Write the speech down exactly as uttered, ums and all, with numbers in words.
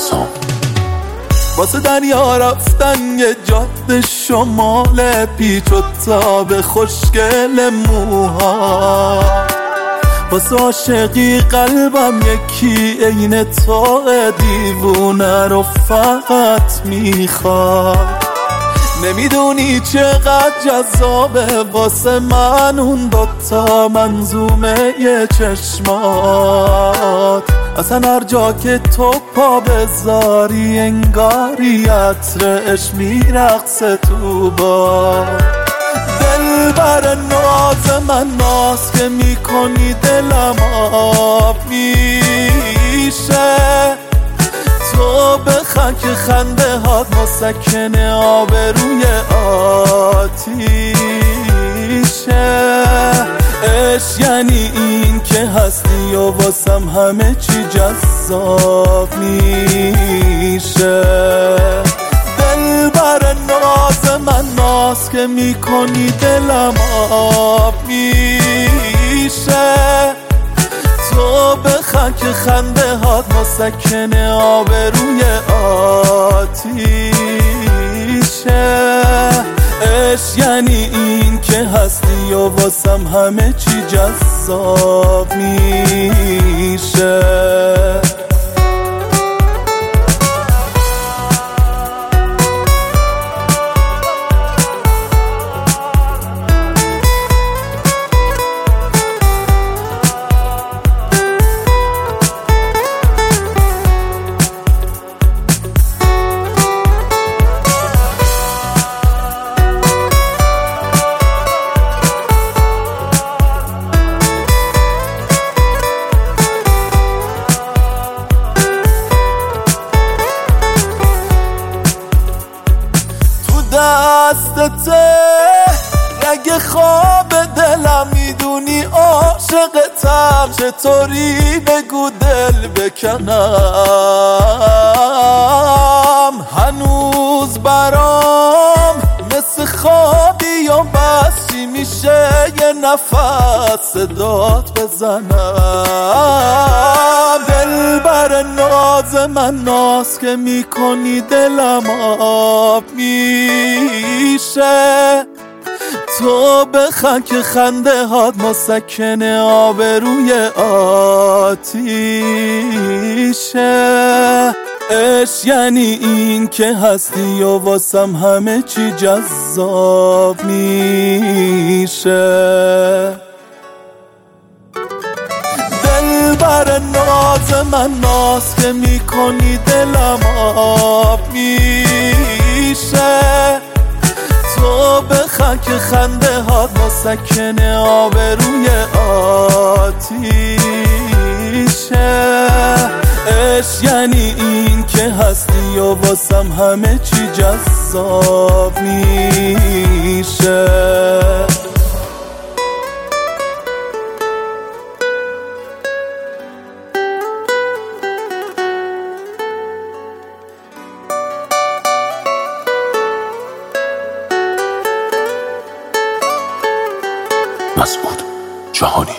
سام. واسه دریا رفتن یه جاده شمال پیچ و تاب خوشگل موها، واسه عاشقی قلبم یکی عین تو دیوونه رو فقط میخواد. نمیدونی چقدر جذابه واسه من اون دوتا منظومه یه چشمات. اصلا هر جا که تو پا بذاری انگاری عطرش میرقصه تو باد. دل بر ناز من ناز که میکنی دلم آب میشه. تو بخند که خنده هات مسکن آبروی آتیشه. عشق یعنی این که هستی و واسم همه چی جذاب میشه. دل بر ناز من ناز که میکنی دلم آب میشه. تو بخند که خنده هات مسکن آبروی آتیشه. عشق یعنی این که هستی و واسم همه چی جذاب میشه. دستته رگ خواب دلم، میدونی عاشقتم چطوری بگو دل بکنم. هنوز برام مثل خوابی و بس چی میشه یه نفس صدات بزنم. دل بر ناز من ناز که میکنی دلم آب میشه. تو بخند که خنده هات مسکن آبروی آتیشه. عشق یعنی این که هستی و واسم همه چی جذاب میشه. دل بر ناز من ناز که میکنی دلم آب میشه. تو بخند که خنده هات مسکن آبروی آتیشه. عشق یعنی این که هستی و واسم همه چی جذاب میشه. مسعود جهانی.